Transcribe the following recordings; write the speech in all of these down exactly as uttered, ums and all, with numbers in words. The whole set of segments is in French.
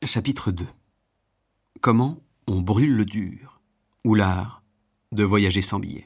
Chapitre deux. Comment on brûle le dur, ou l'art de voyager sans billet.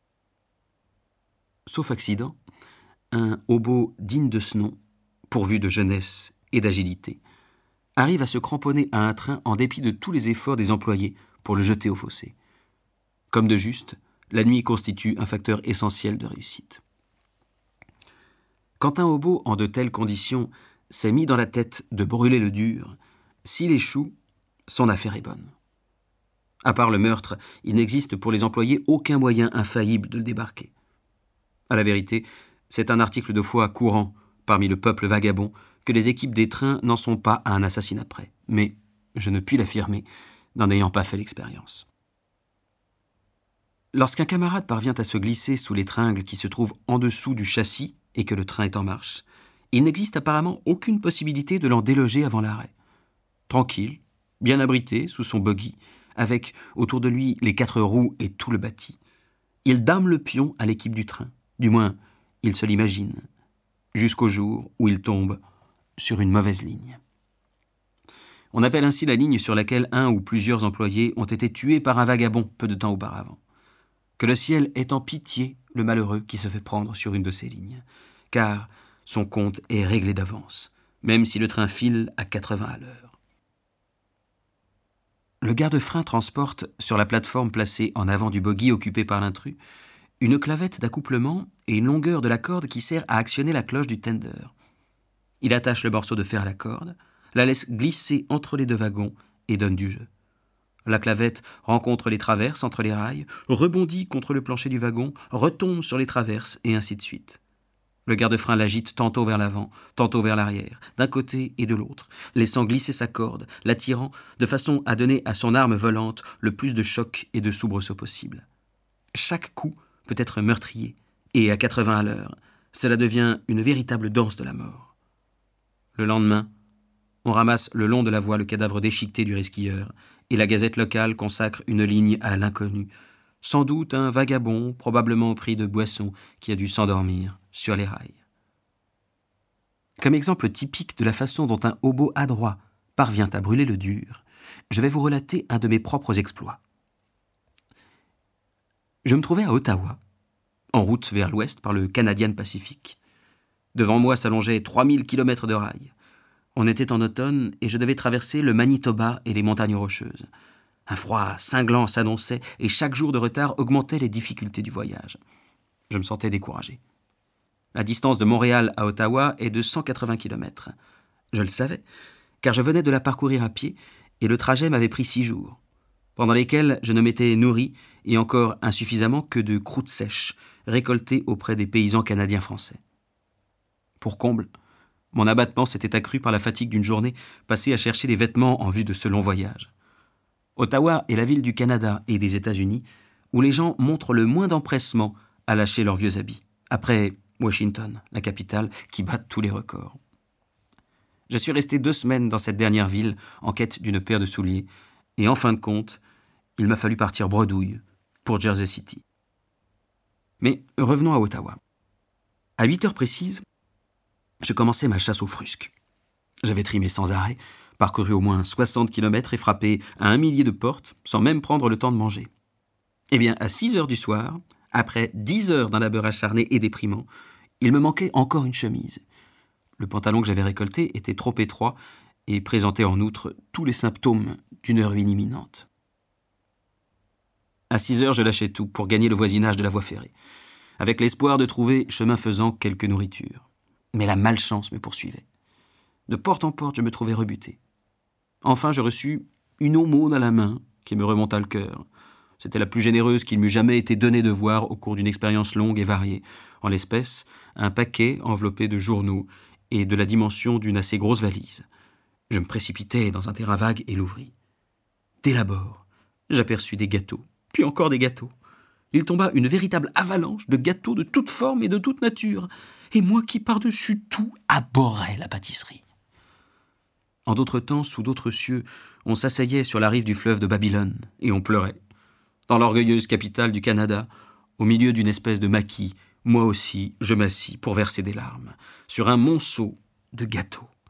Sauf accident, un hobo digne de ce nom, pourvu de jeunesse et d'agilité, arrive à se cramponner à un train en dépit de tous les efforts des employés pour le jeter au fossé. Comme de juste, la nuit constitue un facteur essentiel de réussite. Quand un hobo en de telles conditions s'est mis dans la tête de brûler le dur, s'il échoue, son affaire est bonne. À part le meurtre, il n'existe pour les employés aucun moyen infaillible de le débarquer. À la vérité, c'est un article de foi courant parmi le peuple vagabond que les équipes des trains n'en sont pas à un assassinat près. Mais je ne puis l'affirmer, n'en ayant pas fait l'expérience. Lorsqu'un camarade parvient à se glisser sous les tringles qui se trouvent en dessous du châssis et que le train est en marche, il n'existe apparemment aucune possibilité de l'en déloger avant l'arrêt. Tranquille, bien abrité sous son buggy, avec autour de lui les quatre roues et tout le bâti, il dame le pion à l'équipe du train. Du moins, il se l'imagine, jusqu'au jour où il tombe sur une mauvaise ligne. On appelle ainsi la ligne sur laquelle un ou plusieurs employés ont été tués par un vagabond peu de temps auparavant. Que le ciel ait en pitié le malheureux qui se fait prendre sur une de ces lignes, car son compte est réglé d'avance, même si le train file à quatre-vingts à l'heure. Le garde-frein transporte, sur la plateforme placée en avant du bogie occupé par l'intrus, une clavette d'accouplement et une longueur de la corde qui sert à actionner la cloche du tender. Il attache le morceau de fer à la corde, la laisse glisser entre les deux wagons et donne du jeu. La clavette rencontre les traverses entre les rails, rebondit contre le plancher du wagon, retombe sur les traverses et ainsi de suite. Le garde-frein l'agite tantôt vers l'avant, tantôt vers l'arrière, d'un côté et de l'autre, laissant glisser sa corde, la tirant de façon à donner à son arme volante le plus de choc et de soubresauts possible. Chaque coup peut être meurtrier, et à quatre-vingts à l'heure, cela devient une véritable danse de la mort. Le lendemain, on ramasse le long de la voie le cadavre déchiqueté du resquilleur, et la gazette locale consacre une ligne à l'inconnu, sans doute un vagabond, probablement pris de boisson, qui a dû s'endormir sur les rails. Comme exemple typique de la façon dont un hobo adroit parvient à brûler le dur, je vais vous relater un de mes propres exploits. Je me trouvais à Ottawa, en route vers l'ouest par le Canadian Pacific. Devant moi s'allongeaient trois mille kilomètres de rails. On était en automne et je devais traverser le Manitoba et les montagnes rocheuses. Un froid cinglant s'annonçait et chaque jour de retard augmentait les difficultés du voyage. Je me sentais découragé. La distance de Montréal à Ottawa est de cent quatre-vingts kilomètres. Je le savais, car je venais de la parcourir à pied et le trajet m'avait pris six jours, pendant lesquels je ne m'étais nourri, et encore insuffisamment, que de croûtes sèches, récoltées auprès des paysans canadiens-français. Pour comble, mon abattement s'était accru par la fatigue d'une journée passée à chercher des vêtements en vue de ce long voyage. Ottawa est la ville du Canada et des États-Unis où les gens montrent le moins d'empressement à lâcher leurs vieux habits, après Washington, la capitale, qui bat tous les records. Je suis resté deux semaines dans cette dernière ville en quête d'une paire de souliers, et en fin de compte, il m'a fallu partir bredouille pour Jersey City. Mais revenons à Ottawa. À huit heures précises, je commençais ma chasse aux frusques. J'avais trimé sans arrêt, parcouru au moins soixante kilomètres et frappé à un millier de portes sans même prendre le temps de manger. Eh bien, à six heures du soir, après dix heures d'un labeur acharné et déprimant, il me manquait encore une chemise. Le pantalon que j'avais récolté était trop étroit et présentait en outre tous les symptômes d'une ruine imminente. À six heures, je lâchais tout pour gagner le voisinage de la voie ferrée, avec l'espoir de trouver, chemin faisant, quelque nourriture. Mais la malchance me poursuivait. De porte en porte, je me trouvais rebuté. Enfin, je reçus une aumône à la main qui me remonta le cœur. C'était la plus généreuse qu'il m'eût jamais été donné de voir au cours d'une expérience longue et variée. En l'espèce, un paquet enveloppé de journaux et de la dimension d'une assez grosse valise. Je me précipitai dans un terrain vague et l'ouvris. Dès l'abord, j'aperçus des gâteaux, puis encore des gâteaux. Il tomba une véritable avalanche de gâteaux de toute forme et de toute nature, et moi qui par-dessus tout abhorrais la pâtisserie. En d'autres temps, sous d'autres cieux, on s'asseyait sur la rive du fleuve de Babylone, et on pleurait. Dans l'orgueilleuse capitale du Canada, au milieu d'une espèce de maquis, moi aussi, je m'assis pour verser des larmes, sur un monceau de gâteaux.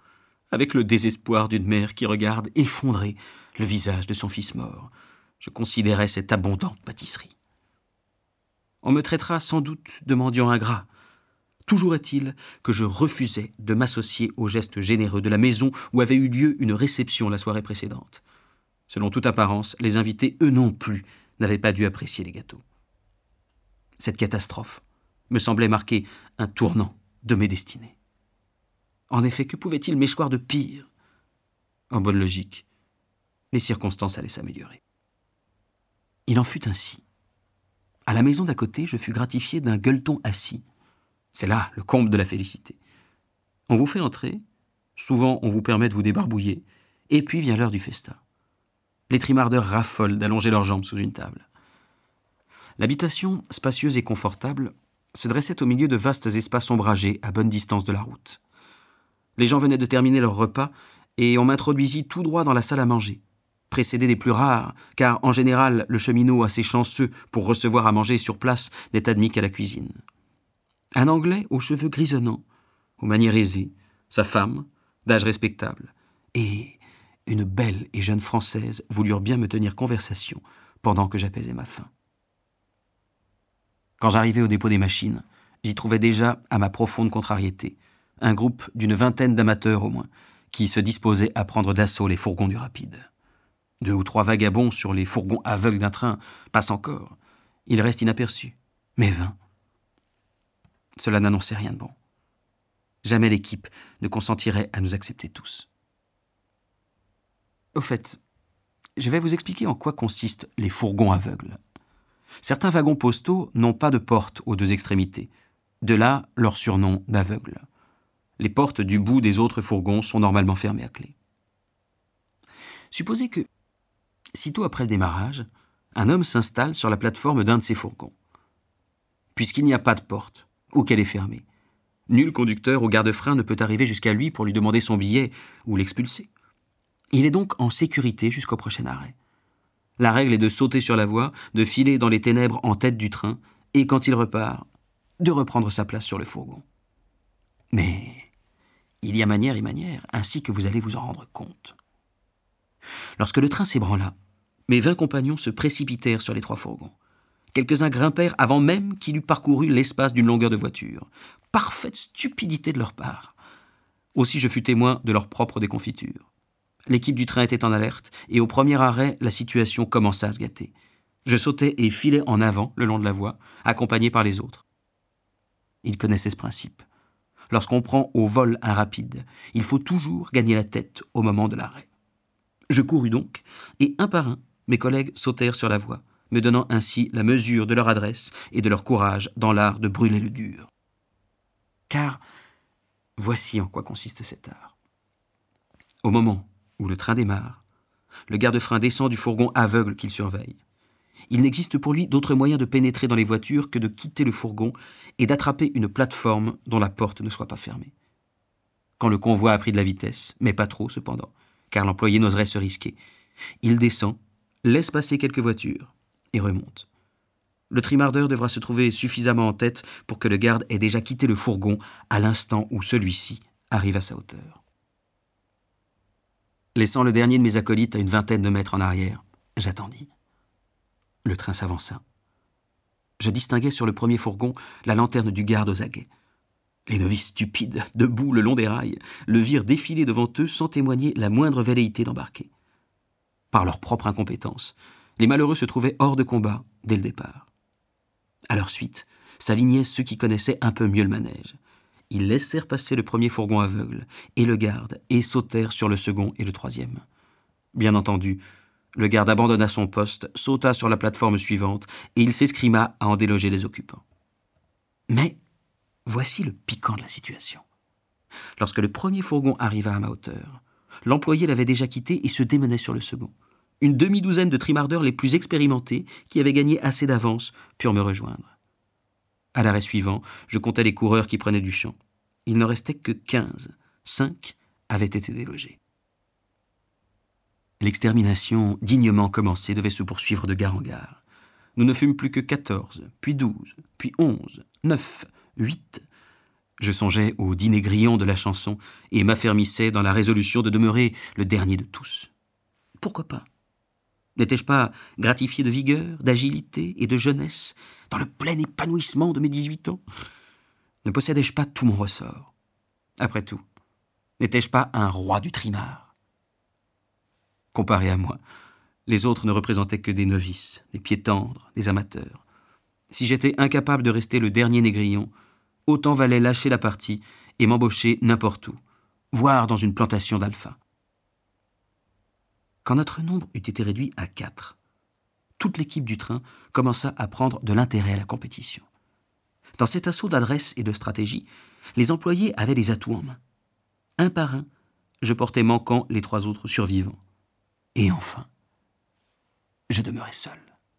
avec le désespoir d'une mère qui regarde effondrée le visage de son fils mort, je considérais cette abondante pâtisserie. On me traitera sans doute de mendiant ingrat. Toujours est-il que je refusais de m'associer aux gestes généreux de la maison où avait eu lieu une réception la soirée précédente. Selon toute apparence, les invités, eux non plus, n'avaient pas dû apprécier les gâteaux. Cette catastrophe me semblait marquer un tournant de mes destinées. En effet, que pouvait-il m'échoir de pire ? En bonne logique, les circonstances allaient s'améliorer. Il en fut ainsi. À la maison d'à côté, je fus gratifié d'un gueuleton assis. C'est là le comble de la félicité. On vous fait entrer, souvent on vous permet de vous débarbouiller, et puis vient l'heure du festin. Les trimardeurs raffolent d'allonger leurs jambes sous une table. L'habitation, spacieuse et confortable, se dressait au milieu de vastes espaces ombragés à bonne distance de la route. Les gens venaient de terminer leur repas et on m'introduisit tout droit dans la salle à manger, précédé des plus rares, car en général le cheminot assez chanceux pour recevoir à manger sur place n'est admis qu'à la cuisine. Un Anglais aux cheveux grisonnants, aux manières aisées, sa femme, d'âge respectable, et une belle et jeune Française voulurent bien me tenir conversation pendant que j'apaisais ma faim. Quand j'arrivai au dépôt des machines, j'y trouvais déjà, à ma profonde contrariété, un groupe d'une vingtaine d'amateurs au moins, qui se disposaient à prendre d'assaut les fourgons du rapide. Deux ou trois vagabonds sur les fourgons aveugles d'un train passent encore. Ils restent inaperçus, mais vains. Cela n'annonçait rien de bon. Jamais l'équipe ne consentirait à nous accepter tous. Au fait, je vais vous expliquer en quoi consistent les fourgons aveugles. Certains wagons postaux n'ont pas de porte aux deux extrémités. De là leur surnom d'aveugles. Les portes du bout des autres fourgons sont normalement fermées à clé. Supposez que, sitôt après le démarrage, un homme s'installe sur la plateforme d'un de ces fourgons. Puisqu'il n'y a pas de porte, ou qu'elle est fermée, nul conducteur ou garde-frein ne peut arriver jusqu'à lui pour lui demander son billet ou l'expulser. Il est donc en sécurité jusqu'au prochain arrêt. La règle est de sauter sur la voie, de filer dans les ténèbres en tête du train, et quand il repart, de reprendre sa place sur le fourgon. Mais il y a manière et manière, ainsi que vous allez vous en rendre compte. Lorsque le train s'ébranla, mes vingt compagnons se précipitèrent sur les trois fourgons. Quelques-uns grimpèrent avant même qu'il eût parcouru l'espace d'une longueur de voiture. Parfaite stupidité de leur part. Aussi je fus témoin de leur propre déconfiture. L'équipe du train était en alerte, et au premier arrêt, la situation commença à se gâter. Je sautais et filais en avant, le long de la voie, accompagné par les autres. Ils connaissaient ce principe. Lorsqu'on prend au vol un rapide, il faut toujours gagner la tête au moment de l'arrêt. Je courus donc, et un par un, mes collègues sautèrent sur la voie, me donnant ainsi la mesure de leur adresse et de leur courage dans l'art de brûler le dur. Car voici en quoi consiste cet art. Au moment où le train démarre, le garde-frein descend du fourgon aveugle qu'il surveille. Il n'existe pour lui d'autre moyen de pénétrer dans les voitures que de quitter le fourgon et d'attraper une plateforme dont la porte ne soit pas fermée. Quand le convoi a pris de la vitesse, mais pas trop cependant, car l'employé n'oserait se risquer, il descend, laisse passer quelques voitures et remonte. Le trimardeur devra se trouver suffisamment en tête pour que le garde ait déjà quitté le fourgon à l'instant où celui-ci arrive à sa hauteur. Laissant le dernier de mes acolytes à une vingtaine de mètres en arrière, j'attendis. Le train s'avança. Je distinguai sur le premier fourgon la lanterne du garde aux aguets. Les novices stupides, debout le long des rails, le virent défiler devant eux sans témoigner la moindre velléité d'embarquer. Par leur propre incompétence, les malheureux se trouvaient hors de combat dès le départ. À leur suite, s'alignaient ceux qui connaissaient un peu mieux le manège. Ils laissèrent passer le premier fourgon aveugle et le garde et sautèrent sur le second et le troisième. Bien entendu, le garde abandonna son poste, sauta sur la plateforme suivante et il s'escrima à en déloger les occupants. Mais voici le piquant de la situation. Lorsque le premier fourgon arriva à ma hauteur, l'employé l'avait déjà quitté et se démenait sur le second. Une demi-douzaine de trimardeurs les plus expérimentés, qui avaient gagné assez d'avance, purent me rejoindre. À l'arrêt suivant, je comptais les coureurs qui prenaient du champ. Il n'en restait que quinze. Cinq avaient été délogés. L'extermination dignement commencée devait se poursuivre de gare en gare. Nous ne fûmes plus que quatorze, puis douze, puis onze, neuf, huit. Je songeais au dîner grillon de la chanson et m'affermissais dans la résolution de demeurer le dernier de tous. Pourquoi pas? N'étais-je pas gratifié de vigueur, d'agilité et de jeunesse, dans le plein épanouissement de mes dix-huit ans? Ne possédais-je pas tout mon ressort? Après tout, n'étais-je pas un roi du trimard? Comparé à moi, les autres ne représentaient que des novices, des pieds tendres, des amateurs. Si j'étais incapable de rester le dernier négrillon, autant valait lâcher la partie et m'embaucher n'importe où, voire dans une plantation d'alpha. Quand notre nombre eut été réduit à quatre, toute l'équipe du train commença à prendre de l'intérêt à la compétition. Dans cet assaut d'adresse et de stratégie, les employés avaient des atouts en main. Un par un, je portais manquant les trois autres survivants. Et enfin, je demeurais seul.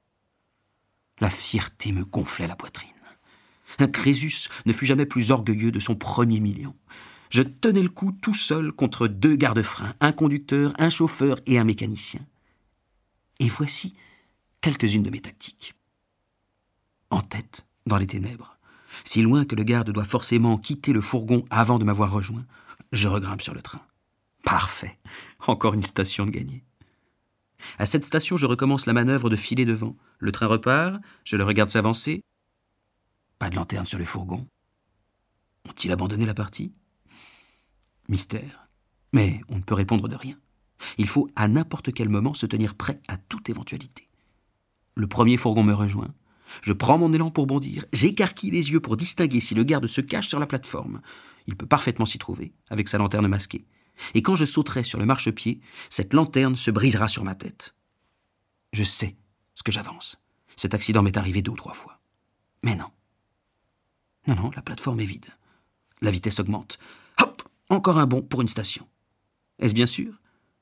La fierté me gonflait la poitrine. Un Crésus ne fut jamais plus orgueilleux de son premier million. Je tenais le coup tout seul contre deux garde-freins, un conducteur, un chauffeur et un mécanicien. Et voici quelques-unes de mes tactiques. En tête, dans les ténèbres, si loin que le garde doit forcément quitter le fourgon avant de m'avoir rejoint, je regrimpe sur le train. Parfait, encore une station de gagnée. À cette station, je recommence la manœuvre de filer devant. Le train repart, je le regarde s'avancer. Pas de lanterne sur le fourgon. Ont-ils abandonné la partie? Mystère. Mais on ne peut répondre de rien. Il faut à n'importe quel moment se tenir prêt à toute éventualité. Le premier fourgon me rejoint. Je prends mon élan pour bondir. J'écarquille les yeux pour distinguer si le garde se cache sur la plateforme. Il peut parfaitement s'y trouver, avec sa lanterne masquée. Et quand je sauterai sur le marchepied, cette lanterne se brisera sur ma tête. Je sais ce que j'avance. Cet accident m'est arrivé deux ou trois fois. Mais non. Non, non, la plateforme est vide. La vitesse augmente. Hop! Encore un bond pour une station. Est-ce bien sûr?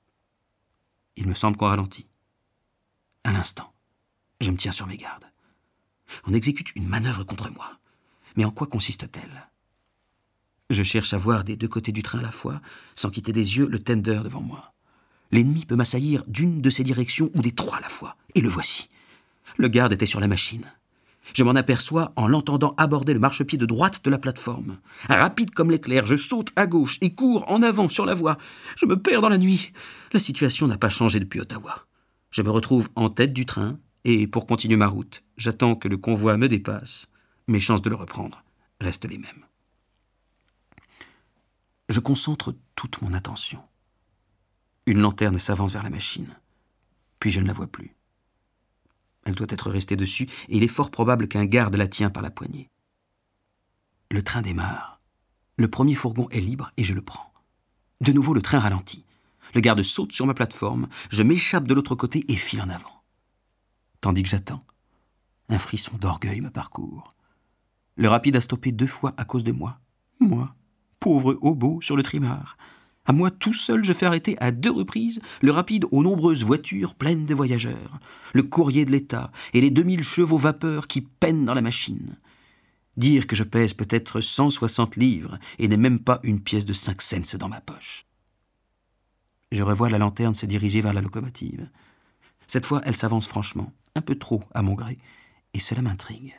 Il me semble qu'on ralentit. Un instant, je me tiens sur mes gardes. On exécute une manœuvre contre moi. Mais en quoi consiste-t-elle? Je cherche à voir des deux côtés du train à la fois, sans quitter des yeux le tender devant moi. L'ennemi peut m'assaillir d'une de ces directions ou des trois à la fois. Et le voici. Le garde était sur la machine. Je m'en aperçois en l'entendant aborder le marchepied de droite de la plateforme. Rapide comme l'éclair, je saute à gauche et cours en avant sur la voie. Je me perds dans la nuit. La situation n'a pas changé depuis Ottawa. Je me retrouve en tête du train et, pour continuer ma route, j'attends que le convoi me dépasse. Mes chances de le reprendre restent les mêmes. Je concentre toute mon attention. Une lanterne s'avance vers la machine. Puis je ne la vois plus. Elle doit être restée dessus, et il est fort probable qu'un garde la tient par la poignée. Le train démarre. Le premier fourgon est libre et je le prends. De nouveau, le train ralentit. Le garde saute sur ma plateforme, je m'échappe de l'autre côté et file en avant. Tandis que j'attends, un frisson d'orgueil me parcourt. Le rapide a stoppé deux fois à cause de moi. Moi, pauvre hobo sur le trimard. À moi tout seul, je fais arrêter à deux reprises le rapide aux nombreuses voitures pleines de voyageurs, le courrier de l'État et les deux mille chevaux vapeur qui peinent dans la machine. Dire que je pèse peut-être cent soixante livres et n'ai même pas une pièce de cinq cents dans ma poche. Je revois la lanterne se diriger vers la locomotive. Cette fois, elle s'avance franchement, un peu trop à mon gré, et cela m'intrigue.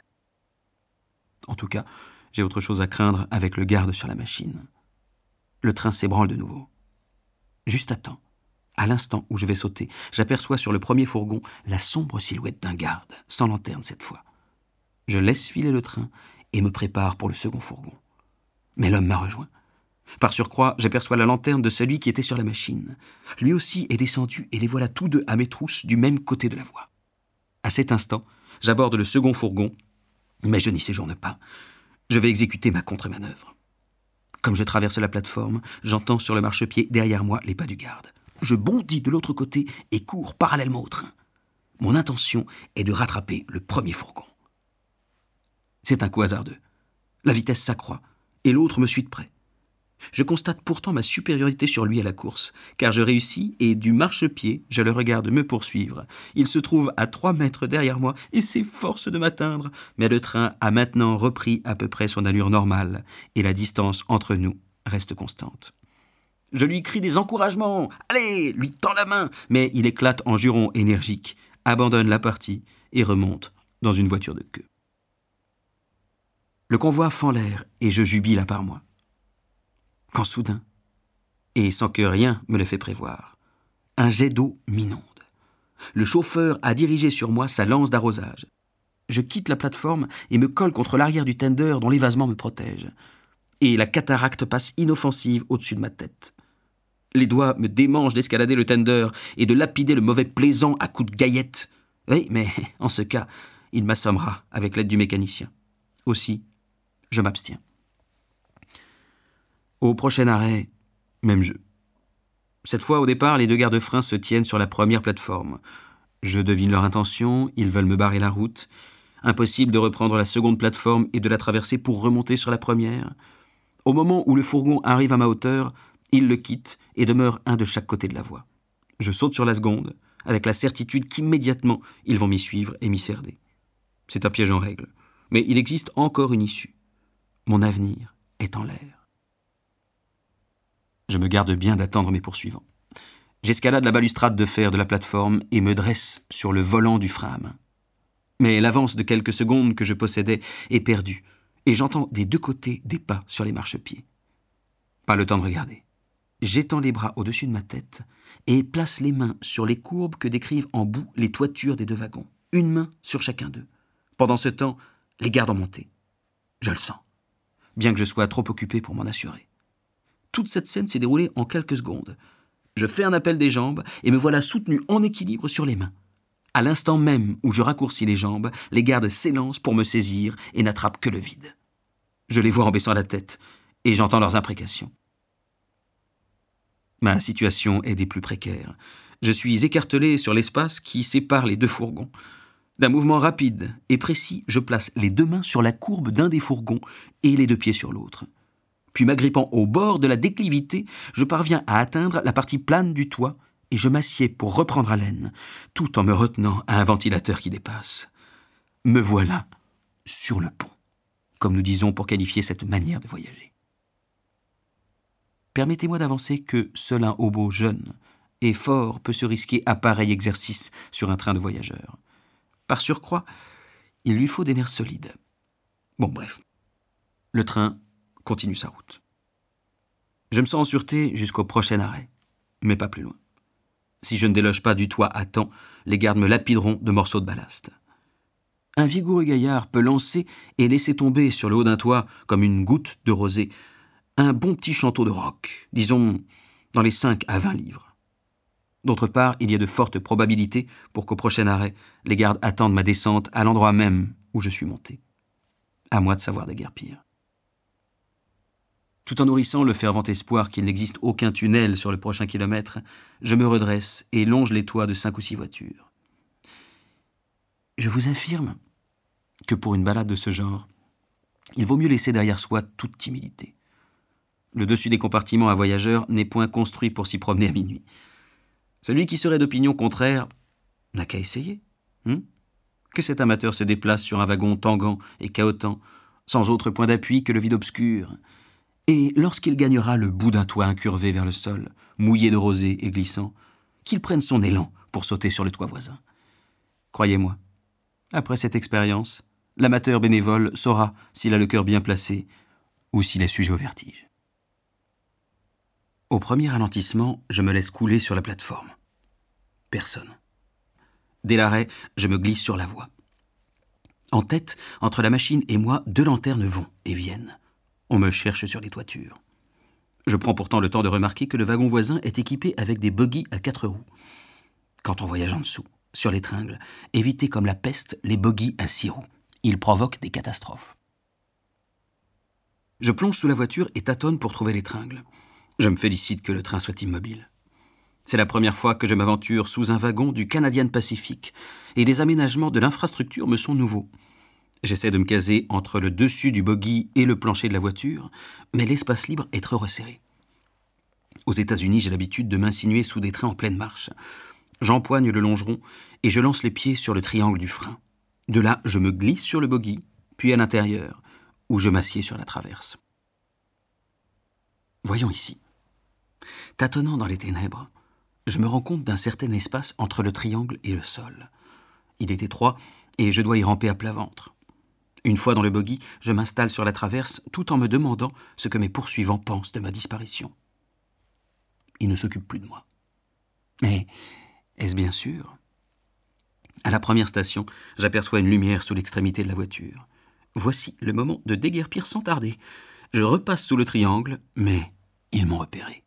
En tout cas, j'ai autre chose à craindre avec le garde sur la machine. Le train s'ébranle de nouveau. Juste à temps, à l'instant où je vais sauter, j'aperçois sur le premier fourgon la sombre silhouette d'un garde, sans lanterne cette fois. Je laisse filer le train et me prépare pour le second fourgon. Mais l'homme m'a rejoint. Par surcroît, j'aperçois la lanterne de celui qui était sur la machine. Lui aussi est descendu et les voilà tous deux à mes trousses du même côté de la voie. À cet instant, j'aborde le second fourgon, mais je n'y séjourne pas. Je vais exécuter ma contre-manœuvre. Comme je traverse la plateforme, j'entends sur le marchepied derrière moi les pas du garde. Je bondis de l'autre côté et cours parallèlement au train. Mon intention est de rattraper le premier fourgon. C'est un coup hasardeux. La vitesse s'accroît et l'autre me suit de près. Je constate pourtant ma supériorité sur lui à la course, car je réussis et du marchepied, je le regarde me poursuivre. Il se trouve à trois mètres derrière moi et s'efforce de m'atteindre, mais le train a maintenant repris à peu près son allure normale et la distance entre nous reste constante. Je lui crie des encouragements, « Allez !» lui tends la main, mais il éclate en jurons énergiques, abandonne la partie et remonte dans une voiture de queue. Le convoi fend l'air et je jubile à part moi. Quand soudain, et sans que rien me le fait prévoir, un jet d'eau m'inonde. Le chauffeur a dirigé sur moi sa lance d'arrosage. Je quitte la plateforme et me colle contre l'arrière du tender dont l'évasement me protège. Et la cataracte passe inoffensive au-dessus de ma tête. Les doigts me démangent d'escalader le tender et de lapider le mauvais plaisant à coups de gaillette. Oui, mais en ce cas, il m'assommera avec l'aide du mécanicien. Aussi, je m'abstiens. Au prochain arrêt, même jeu. Cette fois, au départ, les deux garde-freins se tiennent sur la première plateforme. Je devine leur intention, ils veulent me barrer la route. Impossible de reprendre la seconde plateforme et de la traverser pour remonter sur la première. Au moment où le fourgon arrive à ma hauteur, ils le quittent et demeurent un de chaque côté de la voie. Je saute sur la seconde, avec la certitude qu'immédiatement, ils vont m'y suivre et m'y cerner. C'est un piège en règle, mais il existe encore une issue. Mon avenir est en l'air. Je me garde bien d'attendre mes poursuivants. J'escalade la balustrade de fer de la plateforme et me dresse sur le volant du frein à main. Mais l'avance de quelques secondes que je possédais est perdue, et j'entends des deux côtés des pas sur les marchepieds. Pas le temps de regarder. J'étends les bras au-dessus de ma tête et place les mains sur les courbes que décrivent en bout les toitures des deux wagons, une main sur chacun d'eux. Pendant ce temps, les gardes ont monté. Je le sens, bien que je sois trop occupé pour m'en assurer. Toute cette scène s'est déroulée en quelques secondes. Je fais un appel des jambes et me voilà soutenu en équilibre sur les mains. À l'instant même où je raccourcis les jambes, les gardes s'élancent pour me saisir et n'attrapent que le vide. Je les vois en baissant la tête et j'entends leurs imprécations. Ma situation est des plus précaires. Je suis écartelé sur l'espace qui sépare les deux fourgons. D'un mouvement rapide et précis, je place les deux mains sur la courbe d'un des fourgons et les deux pieds sur l'autre. Puis m'agrippant au bord de la déclivité, je parviens à atteindre la partie plane du toit et je m'assieds pour reprendre haleine, tout en me retenant à un ventilateur qui dépasse. Me voilà sur le pont, comme nous disons pour qualifier cette manière de voyager. Permettez-moi d'avancer que seul un hobo jeune et fort peut se risquer à pareil exercice sur un train de voyageurs. Par surcroît, il lui faut des nerfs solides. Bon, bref. Le train continue sa route. Je me sens en sûreté jusqu'au prochain arrêt, mais pas plus loin. Si je ne déloge pas du toit à temps, les gardes me lapideront de morceaux de ballast. Un vigoureux gaillard peut lancer et laisser tomber sur le haut d'un toit, comme une goutte de rosée, un bon petit chanteau de roc, disons dans les cinq à vingt livres. D'autre part, il y a de fortes probabilités pour qu'au prochain arrêt, les gardes attendent ma descente à l'endroit même où je suis monté. À moi de savoir déguerpir. Tout en nourrissant le fervent espoir qu'il n'existe aucun tunnel sur le prochain kilomètre, je me redresse et longe les toits de cinq ou six voitures. Je vous affirme que pour une balade de ce genre, il vaut mieux laisser derrière soi toute timidité. Le dessus des compartiments à voyageurs n'est point construit pour s'y promener à minuit. Celui qui serait d'opinion contraire n'a qu'à essayer. Hein? Que cet amateur se déplace sur un wagon tanguant et cahotant, sans autre point d'appui que le vide obscur. Et lorsqu'il gagnera le bout d'un toit incurvé vers le sol, mouillé de rosée et glissant, qu'il prenne son élan pour sauter sur le toit voisin. Croyez-moi, après cette expérience, l'amateur bénévole saura s'il a le cœur bien placé ou s'il est sujet au vertige. Au premier ralentissement, je me laisse couler sur la plateforme. Personne. Dès l'arrêt, je me glisse sur la voie. En tête, entre la machine et moi, deux lanternes vont et viennent. On me cherche sur les toitures. Je prends pourtant le temps de remarquer que le wagon voisin est équipé avec des bogies à quatre roues. Quand on voyage en dessous, sur les tringles, évitez comme la peste les bogies à six roues. Ils provoquent des catastrophes. Je plonge sous la voiture et tâtonne pour trouver les tringles. Je me félicite que le train soit immobile. C'est la première fois que je m'aventure sous un wagon du Canadian Pacific et les aménagements de l'infrastructure me sont nouveaux. J'essaie de me caser entre le dessus du bogie et le plancher de la voiture, mais l'espace libre est trop resserré. Aux États-Unis, j'ai l'habitude de m'insinuer sous des trains en pleine marche. J'empoigne le longeron et je lance les pieds sur le triangle du frein. De là, je me glisse sur le bogie, puis à l'intérieur, où je m'assieds sur la traverse. Voyons ici. Tâtonnant dans les ténèbres, je me rends compte d'un certain espace entre le triangle et le sol. Il est étroit et je dois y ramper à plat ventre. Une fois dans le bogie, je m'installe sur la traverse tout en me demandant ce que mes poursuivants pensent de ma disparition. Ils ne s'occupent plus de moi. Mais est-ce bien sûr ? À la première station, j'aperçois une lumière sous l'extrémité de la voiture. Voici le moment de déguerpir sans tarder. Je repasse sous le triangle, mais ils m'ont repéré.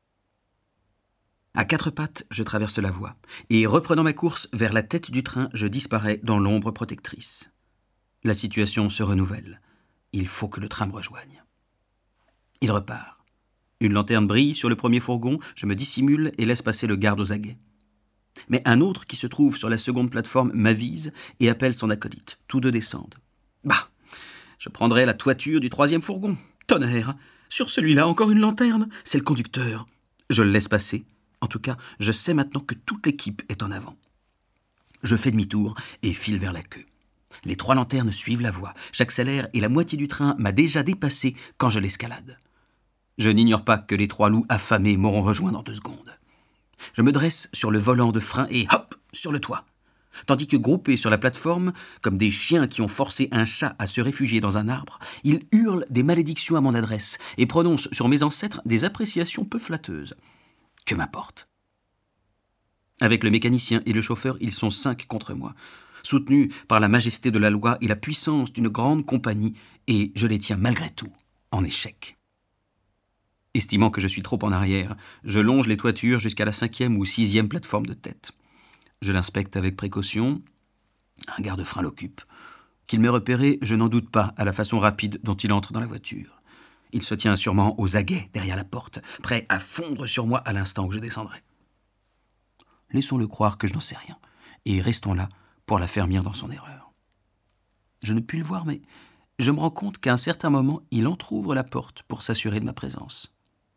À quatre pattes, je traverse la voie, et reprenant ma course vers la tête du train, je disparais dans l'ombre protectrice. La situation se renouvelle. Il faut que le train me rejoigne. Il repart. Une lanterne brille sur le premier fourgon, je me dissimule et laisse passer le garde aux aguets. Mais un autre qui se trouve sur la seconde plateforme m'avise et appelle son acolyte. Tous deux descendent. Bah, je prendrai la toiture du troisième fourgon. Tonnerre, sur celui-là encore une lanterne, c'est le conducteur. Je le laisse passer. En tout cas, je sais maintenant que toute l'équipe est en avant. Je fais demi-tour et file vers la queue. Les trois lanternes suivent la voie. J'accélère et la moitié du train m'a déjà dépassé quand je l'escalade. Je n'ignore pas que les trois loups affamés m'auront rejoint dans deux secondes. Je me dresse sur le volant de frein et hop, sur le toit. Tandis que groupés sur la plateforme, comme des chiens qui ont forcé un chat à se réfugier dans un arbre, ils hurlent des malédictions à mon adresse et prononcent sur mes ancêtres des appréciations peu flatteuses. Que m'importe ? Avec le mécanicien et le chauffeur, ils sont cinq contre moi, soutenus par la majesté de la loi et la puissance d'une grande compagnie, et je les tiens malgré tout en échec. Estimant que je suis trop en arrière, je longe les toitures jusqu'à la cinquième ou sixième plateforme de tête. Je l'inspecte avec précaution. Un garde-frein l'occupe. Qu'il m'ait repéré, je n'en doute pas à la façon rapide dont il entre dans la voiture. Il se tient sûrement aux aguets derrière la porte, prêt à fondre sur moi à l'instant où je descendrai. Laissons-le croire que je n'en sais rien, et restons là pour la faire mire dans son erreur. Je ne puis le voir, mais je me rends compte qu'à un certain moment, il entr'ouvre la porte pour s'assurer de ma présence.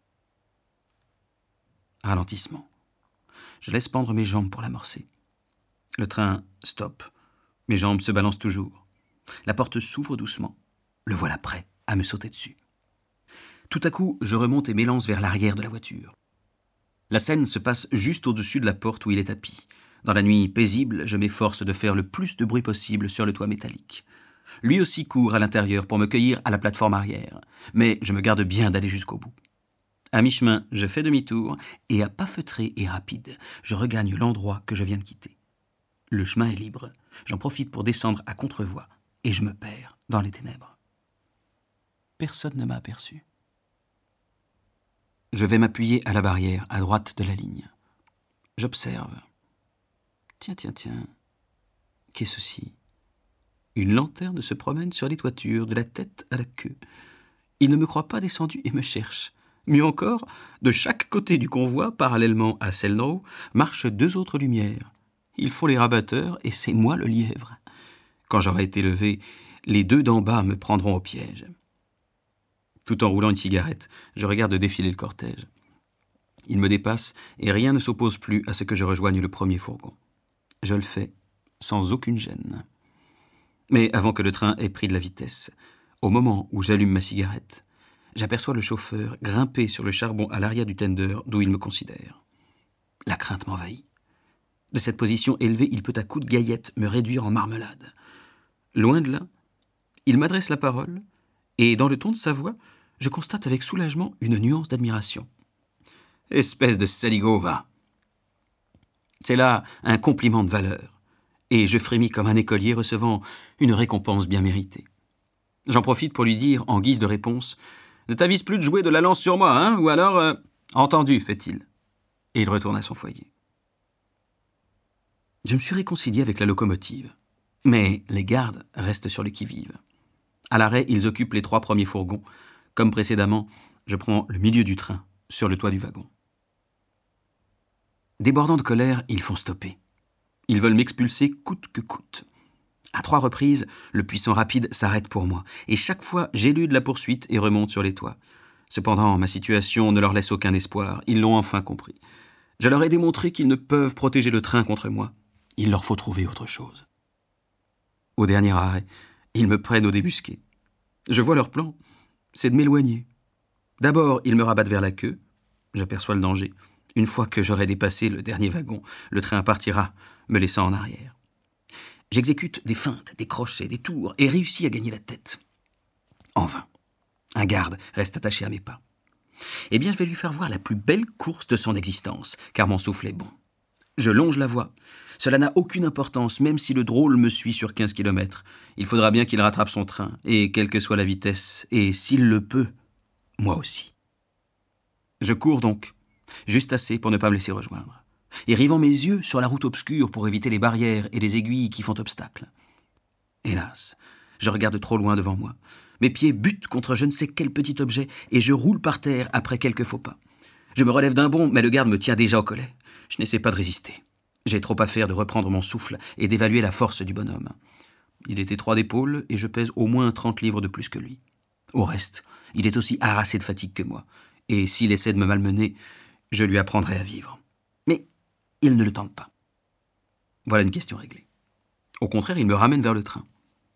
Ralentissement. Je laisse pendre mes jambes pour l'amorcer. Le train stoppe. Mes jambes se balancent toujours. La porte s'ouvre doucement. Le voilà prêt à me sauter dessus. Tout à coup, je remonte et m'élance vers l'arrière de la voiture. La scène se passe juste au-dessus de la porte où il est tapi. Dans la nuit paisible, je m'efforce de faire le plus de bruit possible sur le toit métallique. Lui aussi court à l'intérieur pour me cueillir à la plateforme arrière, mais je me garde bien d'aller jusqu'au bout. À mi-chemin, je fais demi-tour, et à pas feutré et rapide, je regagne l'endroit que je viens de quitter. Le chemin est libre, j'en profite pour descendre à contre-voie, et je me perds dans les ténèbres. Personne ne m'a aperçu. Je vais m'appuyer à la barrière, à droite de la ligne. J'observe. Tiens, tiens, tiens, qu'est ceci ? Une lanterne se promène sur les toitures, de la tête à la queue. Il ne me croit pas descendu et me cherche. Mieux encore, de chaque côté du convoi, parallèlement à celle d'en haut, marchent deux autres lumières. Ils font les rabatteurs et c'est moi le lièvre. Quand j'aurai été levé, les deux d'en bas me prendront au piège. Tout en roulant une cigarette, je regarde défiler le cortège. Il me dépasse et rien ne s'oppose plus à ce que je rejoigne le premier fourgon. Je le fais sans aucune gêne. Mais avant que le train ait pris de la vitesse, au moment où j'allume ma cigarette, j'aperçois le chauffeur grimper sur le charbon à l'arrière du tender d'où il me considère. La crainte m'envahit. De cette position élevée, il peut à coups de gaillette me réduire en marmelade. Loin de là, il m'adresse la parole, et dans le ton de sa voix, je constate avec soulagement une nuance d'admiration. « Espèce de saligo, va !» C'est là un compliment de valeur, et je frémis comme un écolier recevant une récompense bien méritée. J'en profite pour lui dire, en guise de réponse, « Ne t'avise plus de jouer de la lance sur moi, hein, ou alors... Euh... »« Entendu, fait-il. » Et il retourne à son foyer. Je me suis réconcilié avec la locomotive, mais les gardes restent sur le qui-vive. À l'arrêt, ils occupent les trois premiers fourgons. Comme précédemment, je prends le milieu du train, sur le toit du wagon. Débordant de colère, ils font stopper. Ils veulent m'expulser coûte que coûte. À trois reprises, le puissant rapide s'arrête pour moi, et chaque fois, j'élude la poursuite et remonte sur les toits. Cependant, ma situation ne leur laisse aucun espoir. Ils l'ont enfin compris. Je leur ai démontré qu'ils ne peuvent protéger le train contre moi. Il leur faut trouver autre chose. Au dernier arrêt, ils me prennent au débusqué. Je vois leur plan, c'est de m'éloigner. D'abord, ils me rabattent vers la queue. J'aperçois le danger. Une fois que j'aurai dépassé le dernier wagon, le train partira, me laissant en arrière. J'exécute des feintes, des crochets, des tours, et réussis à gagner la tête. En vain. Un garde reste attaché à mes pas. Eh bien, je vais lui faire voir la plus belle course de son existence, car mon souffle est bon. Je longe la voie. Cela n'a aucune importance, même si le drôle me suit sur quinze kilomètres. Il faudra bien qu'il rattrape son train, et quelle que soit la vitesse, et s'il le peut, moi aussi. Je cours donc, juste assez pour ne pas me laisser rejoindre, et rivant mes yeux sur la route obscure pour éviter les barrières et les aiguilles qui font obstacle. Hélas, je regarde trop loin devant moi. Mes pieds butent contre je ne sais quel petit objet, et je roule par terre après quelques faux pas. Je me relève d'un bond, mais le garde me tient déjà au collet. Je n'essaie pas de résister. J'ai trop à faire de reprendre mon souffle et d'évaluer la force du bonhomme. Il est étroit d'épaule et je pèse au moins trente livres de plus que lui. Au reste, il est aussi harassé de fatigue que moi, et s'il essaie de me malmener, je lui apprendrai à vivre. Mais il ne le tente pas. Voilà une question réglée. Au contraire, il me ramène vers le train.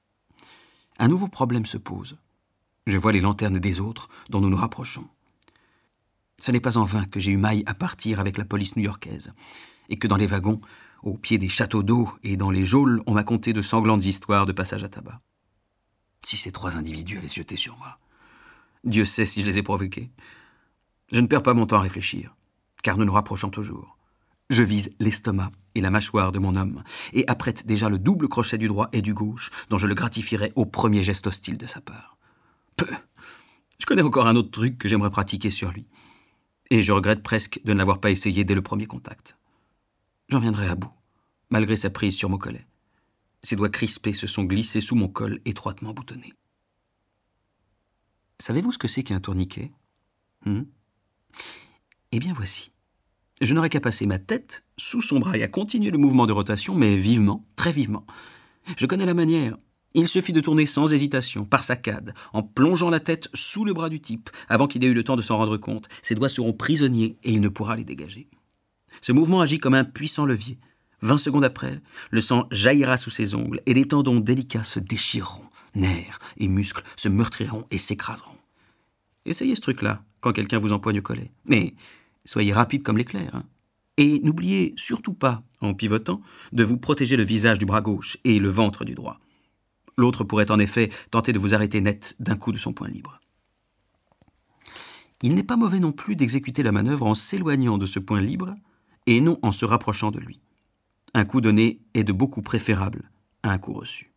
Un nouveau problème se pose. Je vois les lanternes des autres dont nous nous rapprochons. Ce n'est pas en vain que j'ai eu maille à partir avec la police new-yorkaise, et que dans les wagons, au pied des châteaux d'eau et dans les geôles, on m'a conté de sanglantes histoires de passage à tabac. Si ces trois individus allaient se jeter sur moi, Dieu sait si je les ai provoqués. Je ne perds pas mon temps à réfléchir, car nous nous rapprochons toujours. Je vise l'estomac et la mâchoire de mon homme, et apprête déjà le double crochet du droit et du gauche, dont je le gratifierai au premier geste hostile de sa part. Peu. Je connais encore un autre truc que j'aimerais pratiquer sur lui, et je regrette presque de ne l'avoir pas essayé dès le premier contact. J'en viendrai à bout, malgré sa prise sur mon collet. Ses doigts crispés se sont glissés sous mon col étroitement boutonné. Savez-vous ce que c'est qu'un tourniquet ? hmm Eh bien voici. Je n'aurais qu'à passer ma tête sous son bras et à continuer le mouvement de rotation, mais vivement, très vivement. Je connais la manière. Il suffit de tourner sans hésitation, par saccades, en plongeant la tête sous le bras du type, avant qu'il ait eu le temps de s'en rendre compte. Ses doigts seront prisonniers et il ne pourra les dégager. Ce mouvement agit comme un puissant levier. Vingt secondes après, le sang jaillira sous ses ongles et les tendons délicats se déchireront. Nerfs et muscles se meurtriront et s'écraseront. Essayez ce truc-là quand quelqu'un vous empoigne au collet. Mais soyez rapide comme l'éclair. Hein. Et n'oubliez surtout pas, en pivotant, de vous protéger le visage du bras gauche et le ventre du droit. L'autre pourrait en effet tenter de vous arrêter net d'un coup de son poing libre. Il n'est pas mauvais non plus d'exécuter la manœuvre en s'éloignant de ce point libre et non en se rapprochant de lui. Un coup donné est de beaucoup préférable à un coup reçu.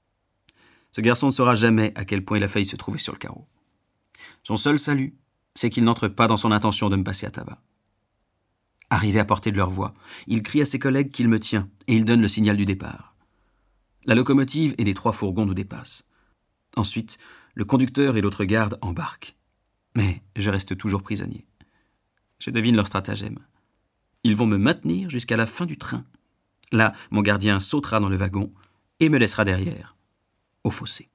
Ce garçon ne saura jamais à quel point il a failli se trouver sur le carreau. Son seul salut, c'est qu'il n'entre pas dans son intention de me passer à tabac. Arrivé à portée de leur voix, il crie à ses collègues qu'il me tient et il donne le signal du départ. La locomotive et les trois fourgons nous dépassent. Ensuite, le conducteur et l'autre garde embarquent. Mais je reste toujours prisonnier. Je devine leur stratagème. Ils vont me maintenir jusqu'à la fin du train. Là, mon gardien sautera dans le wagon et me laissera derrière, au fossé.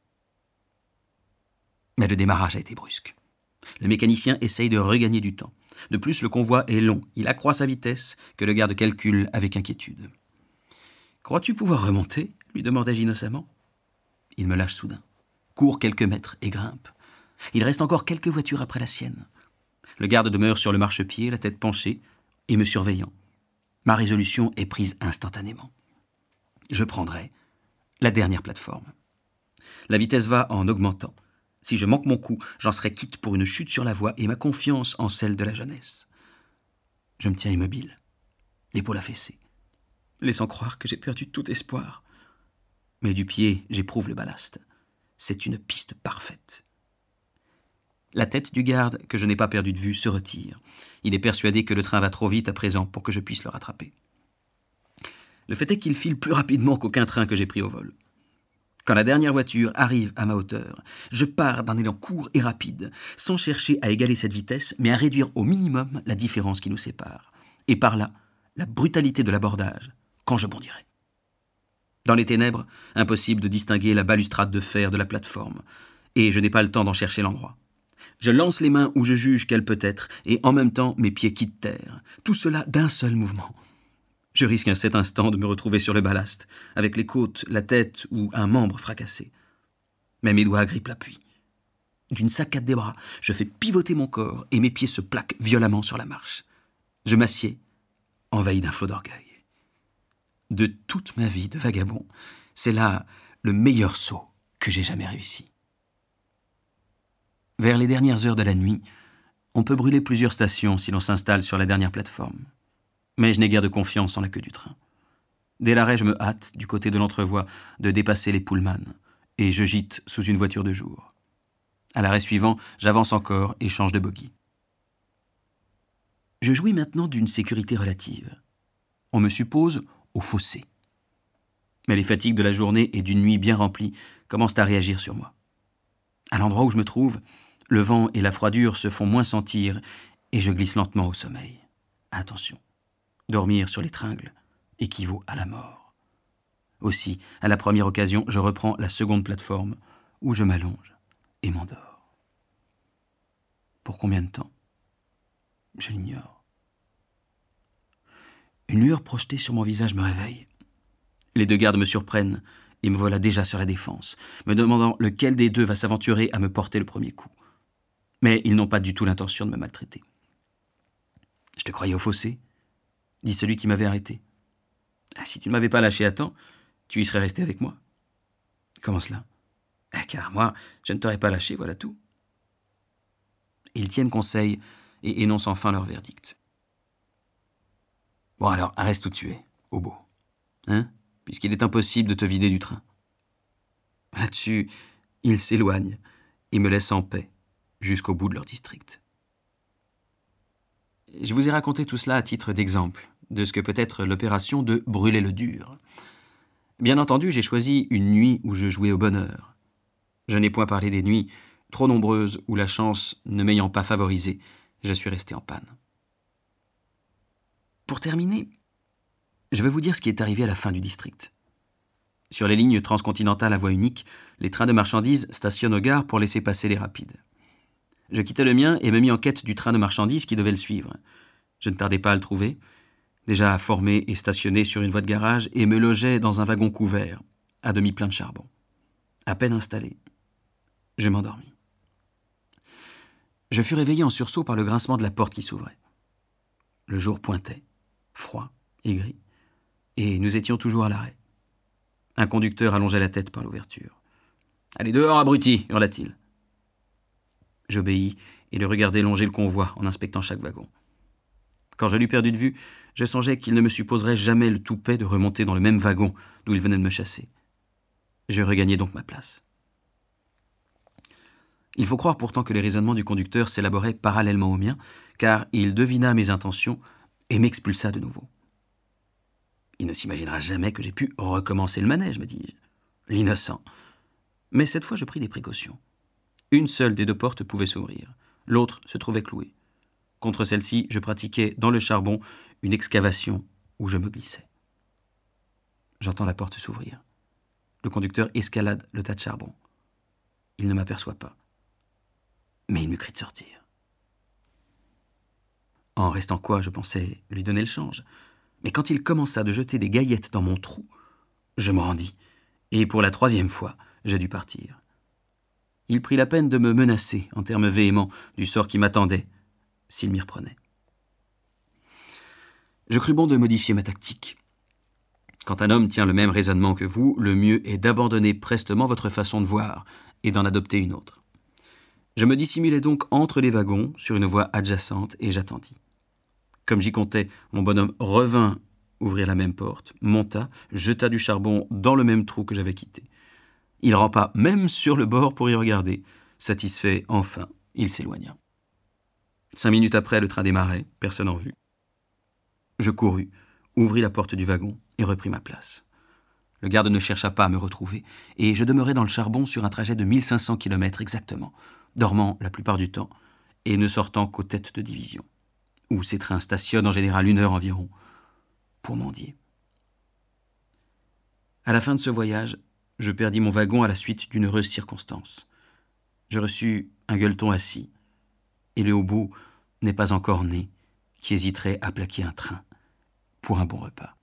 Mais le démarrage a été brusque. Le mécanicien essaye de regagner du temps. De plus, le convoi est long. Il accroît sa vitesse, que le garde calcule avec inquiétude. « Crois-tu pouvoir remonter ?» lui demandai-je innocemment. Il me lâche soudain, court quelques mètres et grimpe. Il reste encore quelques voitures après la sienne. Le garde demeure sur le marchepied, la tête penchée, et me surveillant. Ma résolution est prise instantanément. Je prendrai la dernière plateforme. La vitesse va en augmentant. Si je manque mon coup, j'en serai quitte pour une chute sur la voie et ma confiance en celle de la jeunesse. Je me tiens immobile, l'épaule affaissée, laissant croire que j'ai perdu tout espoir. Mais du pied, j'éprouve le ballast. C'est une piste parfaite. La tête du garde, que je n'ai pas perdu de vue, se retire. Il est persuadé que le train va trop vite à présent pour que je puisse le rattraper. Le fait est qu'il file plus rapidement qu'aucun train que j'ai pris au vol. Quand la dernière voiture arrive à ma hauteur, je pars d'un élan court et rapide, sans chercher à égaler cette vitesse, mais à réduire au minimum la différence qui nous sépare. Et par là, la brutalité de l'abordage, quand je bondirai. Dans les ténèbres, impossible de distinguer la balustrade de fer de la plateforme, et je n'ai pas le temps d'en chercher l'endroit. Je lance les mains où je juge qu'elle peut être, et en même temps mes pieds quittent terre. Tout cela d'un seul mouvement. Je risque à cet instant de me retrouver sur le ballast, avec les côtes, la tête ou un membre fracassé. Mais mes doigts agrippent l'appui. D'une saccade des bras, je fais pivoter mon corps et mes pieds se plaquent violemment sur la marche. Je m'assieds, envahi d'un flot d'orgueil. De toute ma vie de vagabond, C'est là le meilleur saut que j'ai jamais réussi. Vers les dernières heures de la nuit, on peut brûler plusieurs stations si l'on s'installe sur la dernière plateforme. Mais je n'ai guère de confiance en la queue du train. Dès l'arrêt, je me hâte, du côté de l'entrevoie, de dépasser les Pullman, et je gîte sous une voiture de jour. À l'arrêt suivant, j'avance encore et change de bogie. Je jouis maintenant d'une sécurité relative. On me suppose au fossé. Mais les fatigues de la journée et d'une nuit bien remplie commencent à réagir sur moi. À l'endroit où je me trouve, le vent et la froidure se font moins sentir et je glisse lentement au sommeil. Attention, dormir sur les tringles équivaut à la mort. Aussi, à la première occasion, je reprends la seconde plateforme où je m'allonge et m'endors. Pour combien de temps ? Je l'ignore. Une lueur projetée sur mon visage me réveille. Les deux gardes me surprennent et me voilà déjà sur la défense, me demandant lequel des deux va s'aventurer à me porter le premier coup. Mais ils n'ont pas du tout l'intention de me maltraiter. « Je te croyais au fossé ?» dit celui qui m'avait arrêté. Ah, « Si tu ne m'avais pas lâché à temps, tu y serais resté avec moi. »« Comment cela ?»« Ah, car moi, je ne t'aurais pas lâché, voilà tout. » Ils tiennent conseil et énoncent enfin leur verdict. « Bon alors, reste où tu es, au beau. Hein ? Puisqu'il est impossible de te vider du train. » Là-dessus, ils s'éloignent et me laissent en paix jusqu'au bout de leur district. Je vous ai raconté tout cela à titre d'exemple de ce que peut être l'opération de brûler le dur. Bien entendu, j'ai choisi une nuit où je jouais au bonheur. Je n'ai point parlé des nuits trop nombreuses où la chance ne m'ayant pas favorisé, je suis resté en panne. Pour terminer, je vais vous dire ce qui est arrivé à la fin du district. Sur les lignes transcontinentales à voie unique, les trains de marchandises stationnent aux gares pour laisser passer les rapides. Je quittai le mien et me mis en quête du train de marchandises qui devait le suivre. Je ne tardai pas à le trouver, déjà formé et stationné sur une voie de garage, et me logeais dans un wagon couvert, à demi plein de charbon. À peine installé, je m'endormis. Je fus réveillé en sursaut par le grincement de la porte qui s'ouvrait. Le jour pointait, froid et gris, et nous étions toujours à l'arrêt. Un conducteur allongeait la tête par l'ouverture. « Allez dehors, abruti !» hurla-t-il. J'obéis et le regardai longer le convoi en inspectant chaque wagon. Quand je l'eus perdu de vue, je songeais qu'il ne me supposerait jamais le toupet de remonter dans le même wagon d'où il venait de me chasser. Je regagnai donc ma place. Il faut croire pourtant que les raisonnements du conducteur s'élaboraient parallèlement aux miens, car il devina mes intentions et m'expulsa de nouveau. Il ne s'imaginera jamais que j'ai pu recommencer le manège, me dis-je. L'innocent. Mais cette fois, je pris des précautions. Une seule des deux portes pouvait s'ouvrir. L'autre se trouvait clouée. Contre celle-ci, je pratiquais dans le charbon une excavation où je me glissais. J'entends la porte s'ouvrir. Le conducteur escalade le tas de charbon. Il ne m'aperçoit pas. Mais il me crie de sortir. En restant quoi, je pensais lui donner le change. Mais quand il commença de jeter des gaillettes dans mon trou, je me rendis, et pour la troisième fois, j'ai dû partir. Il prit la peine de me menacer en termes véhéments du sort qui m'attendait s'il m'y reprenait. Je crus bon de modifier ma tactique. Quand un homme tient le même raisonnement que vous, le mieux est d'abandonner prestement votre façon de voir et d'en adopter une autre. Je me dissimulai donc entre les wagons sur une voie adjacente et j'attendis. Comme j'y comptais, mon bonhomme revint ouvrir la même porte, monta, jeta du charbon dans le même trou que j'avais quitté. Il rampa même sur le bord pour y regarder. Satisfait, enfin, il s'éloigna. Cinq minutes après, le train démarrait, personne en vue. Je courus, ouvris la porte du wagon et repris ma place. Le garde ne chercha pas à me retrouver, et je demeurai dans le charbon sur un trajet de mille cinq cents kilomètres exactement, dormant la plupart du temps, et ne sortant qu'aux têtes de division, où ces trains stationnent en général une heure environ, pour mendier. À la fin de ce voyage, je perdis mon wagon à la suite d'une heureuse circonstance. Je reçus un gueuleton assis, et le hobo n'est pas encore né qui hésiterait à plaquer un train pour un bon repas.